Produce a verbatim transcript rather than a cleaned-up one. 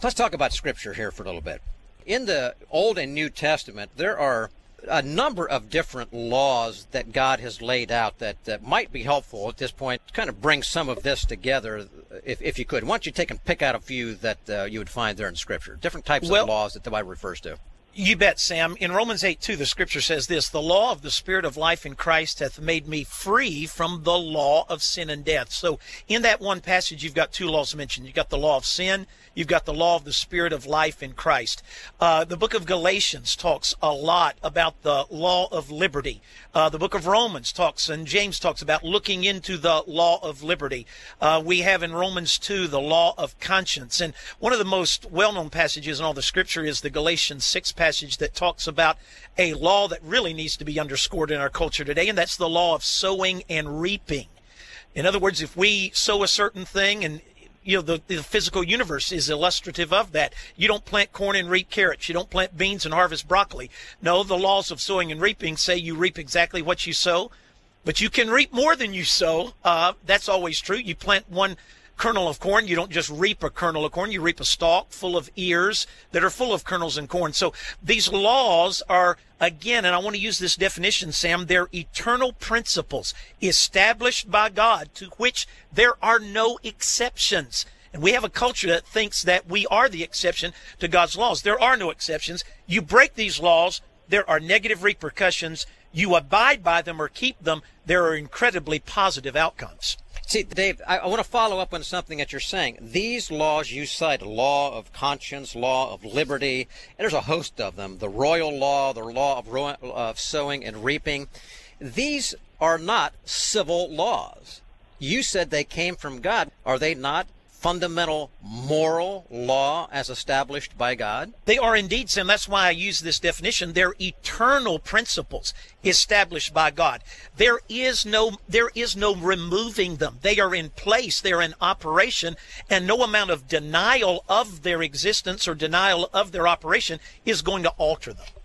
Let's talk about Scripture here for a little bit. In the Old and New Testament, there are a number of different laws that God has laid out that, that might be helpful at this point to kind of bring some of this together, if, if you could. Why don't you take and pick out a few that uh, you would find there in Scripture, different types well, of laws that the Bible refers to. You bet, Sam. In Romans eight two, the Scripture says this: the law of the Spirit of life in Christ hath made me free from the law of sin and death. So in that one passage, you've got two laws mentioned. You've got the law of sin. You've got the law of the Spirit of life in Christ. Uh, the book of Galatians talks a lot about the law of liberty. Uh, the book of Romans talks, and James talks about looking into the law of liberty. Uh, we have in Romans two the law of conscience. And one of the most well-known passages in all the Scripture is the Galatians six passage that talks about a law that really needs to be underscored in our culture today, and that's the law of sowing and reaping. In other words, if we sow a certain thing, and you know, the, the physical universe is illustrative of that. You don't plant corn and reap carrots. You don't plant beans and harvest broccoli. No, the laws of sowing and reaping say you reap exactly what you sow, but you can reap more than you sow. Uh, that's always true. You plant one kernel of corn, you don't just reap a kernel of corn, you reap a stalk full of ears that are full of kernels and corn. So these laws are, again, and I want to use this definition, Sam, they're eternal principles established by God to which there are no exceptions. And we have a culture that thinks that we are the exception to God's laws. There are no exceptions. You break these laws, there are negative repercussions. You abide by them or keep them, there are incredibly positive outcomes. See, Dave, I, I want to follow up on something that you're saying. These laws you cite, law of conscience, law of liberty, and there's a host of them, the royal law, the law of, ro- of sowing and reaping. These are not civil laws. You said they came from God. Are they not fundamental moral law as established by God? They are indeed, Sam. That's why I use this definition. They're eternal principles established by God. There is no, there is no removing them. They are in place. They're in operation, and no amount of denial of their existence or denial of their operation is going to alter them.